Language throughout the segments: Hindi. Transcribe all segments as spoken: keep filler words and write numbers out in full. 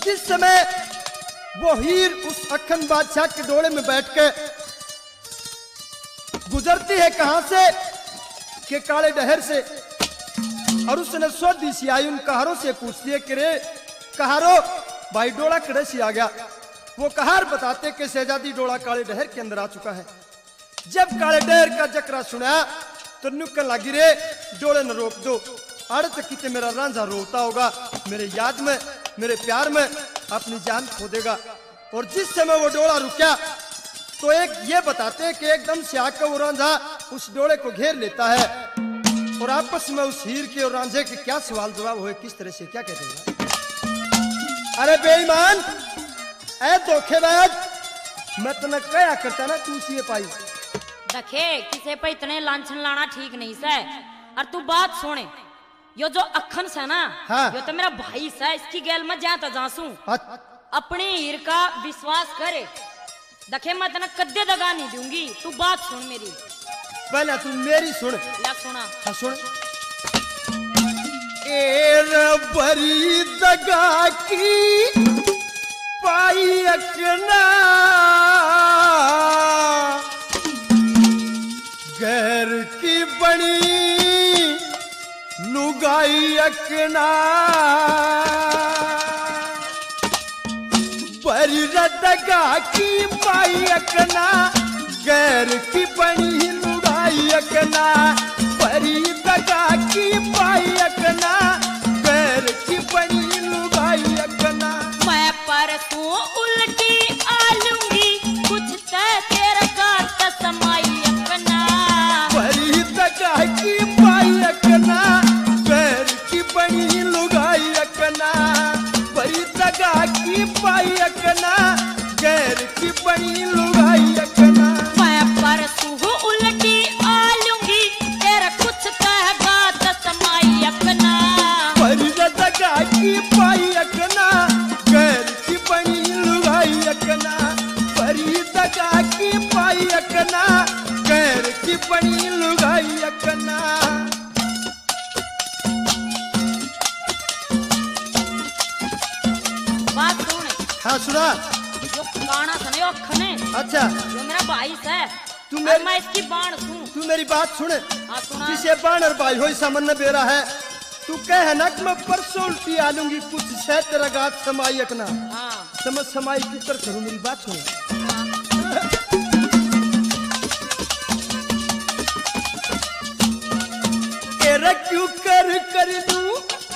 जिस समय वो हीर उस अखन बादशाह के डोले में बैठ के गुजरती है कहां से के काले डहर से, और उसने सोधी सी आई उन कहारों से पूछती है कि रे कहारो भाई डोला कड़े से आ गया। वो कहार बताते कि शहजादी डोला काले डहर के अंदर आ चुका है। जब काले डहर का जकरा सुना तो नुक्कन लगी रे डोले न रोक दो, अड़ तक किते मेरा रांझा रोता होगा, मेरे याद में मेरे प्यार में अपनी जान खो देगा। और जिस समय वो डोला रुका तो एक ये बताते हैं कि एकदम से आकर वो रांझा उस डोले को घेर लेता है और आपस में उस हीर के और रांझे के क्या सवाल जवाब हुए, किस तरह से क्या कहते हैं। अरे बेईमान, ऐ धोखेबाज, मैं तुम्हें क्या करता ना तू सी पाई देखे किसे पे इतने लांछन लाना ठीक नहीं से। और तू बात सुने, यो जो अखन से ना, हाँ। यो तो मेरा भाई से, इसकी गैल में जा तो जासू अपने हीर का विश्वास करे। देखे मैं तेना कद्दे दगा नहीं दूंगी, तू बात सुन मेरी। पहले तू मेरी सुन। ला सुना। हाँ सुन। एर बरी दगा की पाई अकना, गैर की बनी लुगाई अकना, बरी दगा की पाई अकना, गैर की बनी लुगाई अकना, बरी दगा की पाई अकना, गैर की बनी लुगाई अकना। मैं पर तू उल्टी आलूंगी, कुछ तय तेरा का समाई अपना, बरी दगा की पाई अकना, गैर की बनी लुगाई अकना, बरी दगा की पाई अकना, गैर की बनी लुगाई अकना। मैं पर तू उल्टी आलूंगी, तेरा कुछ कहेगा तो समाई अपना, बरी दगा की पाई अकना, गैर की बनी लुगाई अकना, बरी दगा की पाई अकना, गैर की बनी लुगाई अकना। बात सुन। हाँ सुना। जो गाना सुने यो खने। अच्छा। जो मेरा भाई है, तू मेरी मैं इसकी बाण सुन। तू मेरी बात सुन। हाँ सुना। जिसे बाण और भाई हो सामने बेरा है, तू कह ना कि मैं परसों उल्टी आ लूंगी, कुछ से तेरा गात समाई अकना। हाँ। समझ समाई की कर करूं, मेरी बात सुन। तेरा क्यों कर कर लूं,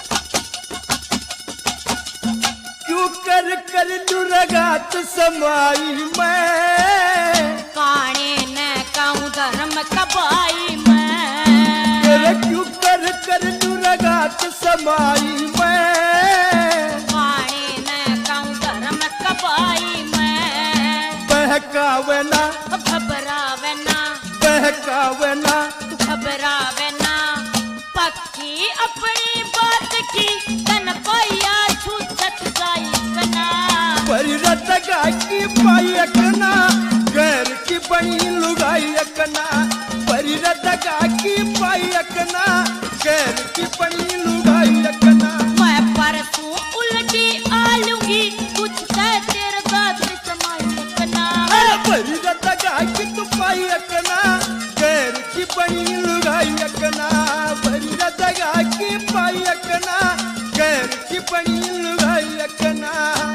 क्यों कर कर लूं रगात समाई मैं, काने न कहूँ धर्म कबाई मैं, तेरा क्यों कर कर लूं रगात समाई मैं, काने न कहूँ धर्म कबाई मैं, बहकावे ना घबरावे ना, बहकावे ना, घबरावे ना, पक्की अपनी बात की तन कोया छूटत जाई बना, बरी दगा की पाई अकना, गैर की बनी लुगाई अकना, बरी दगा की पाई अकना, गैर की बनी लुगाई अकना। मैं पर तू उल्टी आलूंगी, कुछ तय तेरे बात समाई अकना, बरी दगा की तू पाई अकना, गैर की बनी लुगाई अकना, बरी दगा की पाई अकना, गैर की बनी लुगाई अकना।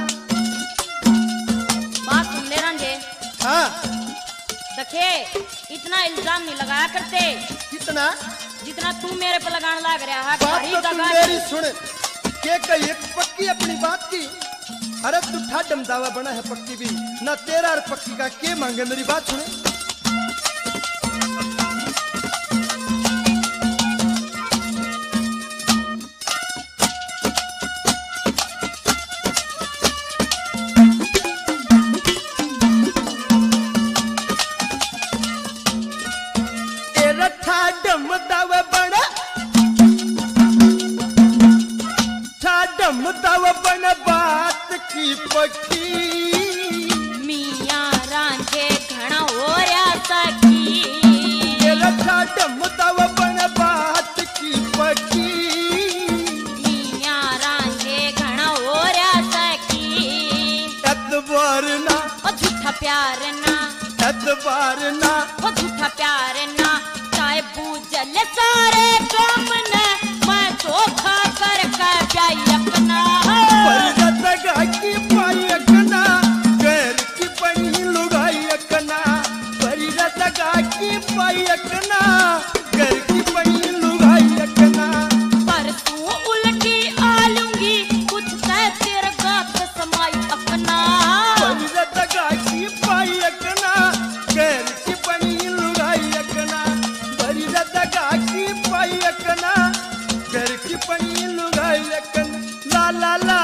बात सुन ले रंगे। हाँ। देखे इतना इल्जाम नहीं लगाया करते, कितना जितना तू मेरे पे लगाने लग रहा है। बात तो तू मेरी सुन के कही पक्की अपनी बात की। अरे तू ठाडम दावा बना है पक्की भी ना, तेरा और पक्की का के मांगे, मेरी बात सुने। तेरा ठाडम दावा बना, ठाडम दावा बना बात की पक्की, मियाँ रांझे घना हो रहा सकी, ओ झूठा प्यार ना एतबार ना ओ झूठा प्यार ना चाहे बूझल सारे काम ने मैं धोखा कर के ब्याई अपना परदगा की पाई अकना गैर की बनी लुगाई अकना परदगा की पाई अकना गैर की बनी लुगाई अकना पर तू उल्टी आलूंगी कुछ तय तेरे गात समाई अपना परदगा की पाई अकना गैर की बनी लुगाई अकना परदगा की पाई अकना गैर की बनी लुगाई अकना ला ला ला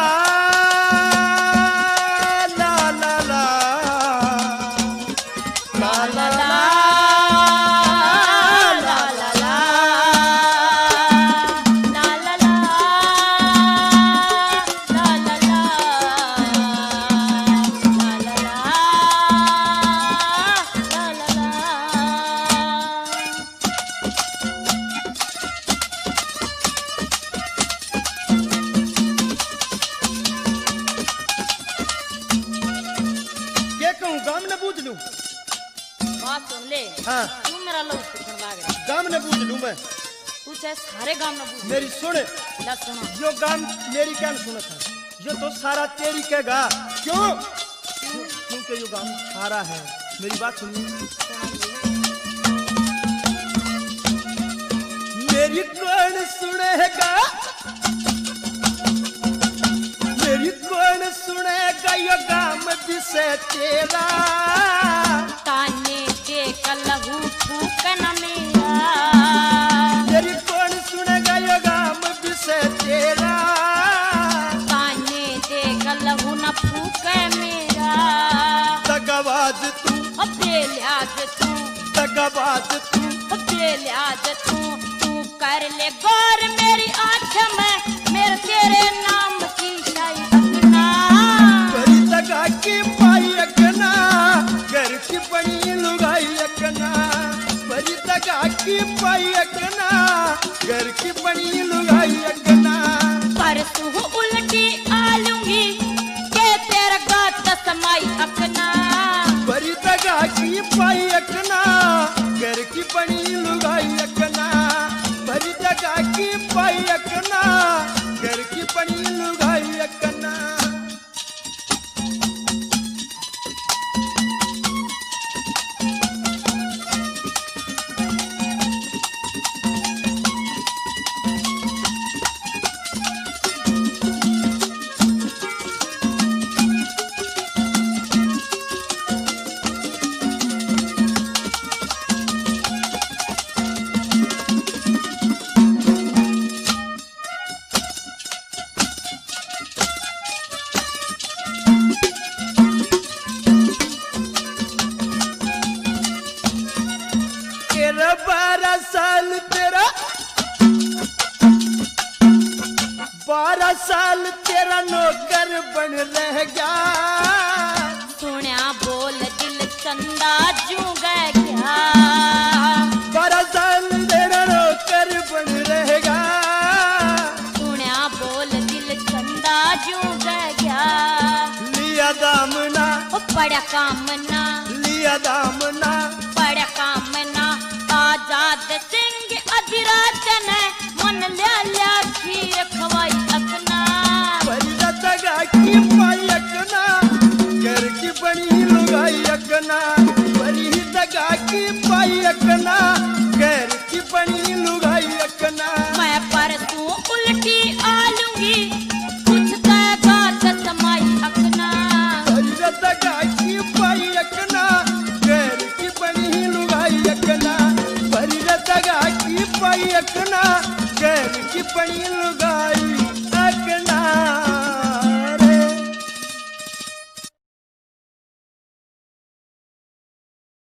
गाम ने बूझ लूं बात सुन ले हाँ तू मेरा लव सुखन लाग रहा गाम ने बूझ लूं मैं तू चाहे सारे गाम ना बूझ मेरी सुन ला सुना जो गाम मेरी क्या सुनत है जो तो सारा तेरी कहेगा क्यों क्योंकि जो गाम सारा है मेरी बात सुनिए मेरी कौन सुनेगा मेरी कौन सुनेगा ये गाम दिसे तेरा ताने के कलहू फूकना मेरा मेरी कौन सुनेगा ये गाम दिसे तेरा ताने के कलहू न फूके मेरा तगवाज तू अपने लिहाज तू तगवाज तू अपने लिहाज तू तू कर ले गौर मेरी आँख में मेरे तेरे नाम की शाही अपना बड़ी तगा की पाई अकना घर की बनी लुगाई अकना बड़ी तगा की पाई अकना घर की बनी लुगाई अकना पर तू उल्टी आलूंगी के तेरा गात समाई अपना बड़ी तगा की पाई अकना घर की बनी लुगाई अकना बड़ी तगा की पाई अकना घर की बनी लुगाई अकना बारह साल तेरा बारह साल तेरा नौकर बन रह गया सुनिया बोल दिल चंदा जू गया बारह साल तेरा नौकर बन रहेगा सुनिया बोल दिल चंदा जू गया लिया दामना बड़ा कामना लिया दामना बड़ा कामना आजाद सिंह अधिराज ने मन लिया लिया खीर खवाई अकना परिदगा की पाई अकना घर की बनी लुगाई अकना परिदगा की पाई अकना घर की बनी लुगाई अकना मैं पर तू उल्टी आलूंगी कुछ तगा समाई अकना परिदगा की पाई अकना घर की बनी लुगाई अकना परिदगा की पाई अकना घर की बनी लुगाई अकना